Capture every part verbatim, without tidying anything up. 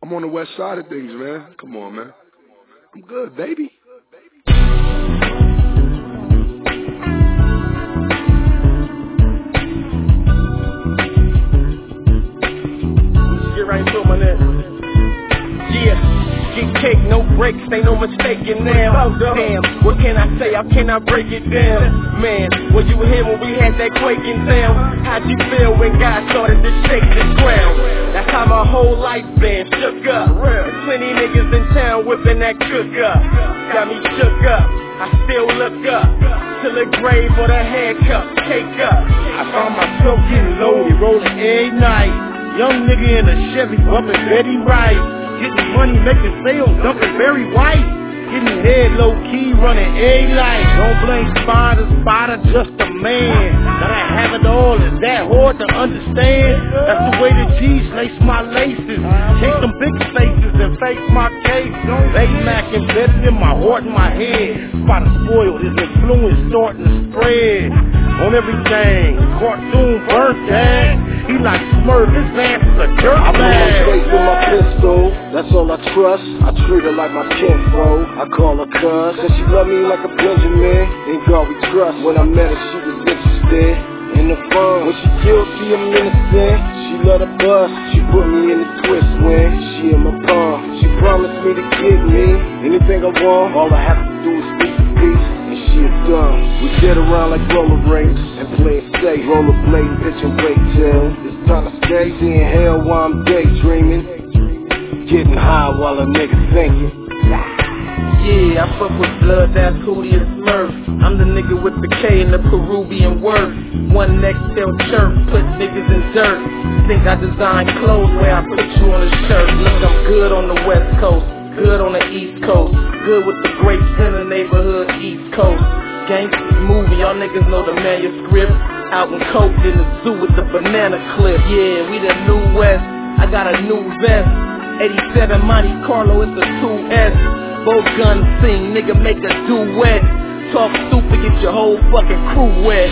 I'm on the west side of things, man. Come on, man. I'm good, baby. Get right to it, my nigga. Yeah, get cake, no breaks, ain't no mistaking now. Damn, what can I say? How can I break it down? Man, were you here when we had that quaking sound? How'd you feel when God started to shake the ground? That's how my whole life been shook up. Plenty niggas in town whipping that cook up. Got me shook up, I still look up. To the grave or the handcuff, cake up. I found myself getting loaded, rolling every night. Young nigga in a Chevy, bumping Betty Wright. Getting money, making sales, dumping Barry White. Getting head low key, running every light. Don't blame Spider, Spider, just a man. Gotta have it all, is that hard to understand? That's the way the G's lace my laces. Take some big spaces and face my case. They Mac embedded in my heart and my head. Spider spoiled, his influence starting to spread. On everything, cartoon birthday. He like Smurf, his ass is a dirt I put my bag. face with my pistol, that's all I trust. I treat her like my kinfolk, I call her cuz. Cause she love me like a Benjamin, in God we trust. When I met her she was interested in the fun. When she guilty I'm innocent, she love the bus. She put me in the twist when she in my palm. She promised me to give me anything I want. All I have to do is speak the peace and she is done. We get around like roller rinks and play it safe. Rollerblading, pitching weight till it's time to stay. Seeing hell while I'm daydreaming. Getting high while a nigga thinking. Yeah, I fuck with blood, that's Hootie and Smurf. I'm the nigga with the K and the Peruvian word. One next tail chirp, put niggas in dirt. Think I design clothes where I put you on a shirt. Look, I'm good on the west coast, good on the east coast. Good with the grapes in the neighborhood, east coast. Gangsters movie, y'all niggas know the manuscript. Out in Coke in the zoo with the banana clip. Yeah, we the new west, I got a new vest. eighty-seven Monte Carlo, it's a two S. Both guns sing, nigga make a duet. Talk stupid, get your whole fucking crew wet.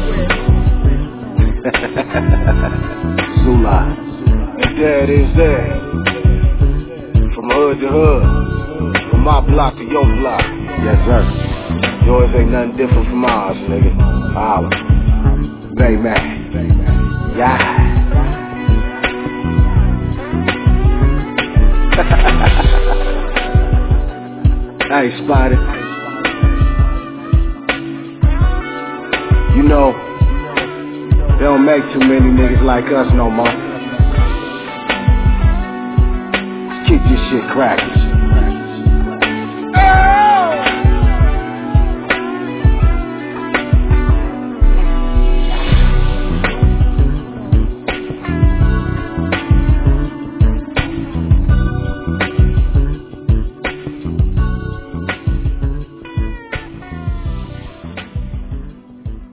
Zula, and that is that. From hood to hood, from my block to your block. Yes sir. Yours ain't nothing different from ours, nigga. Holla. Bayman. Yeah. Hey, Spider. You know, they don't make too many niggas like us no more. Let's keep this shit cracking.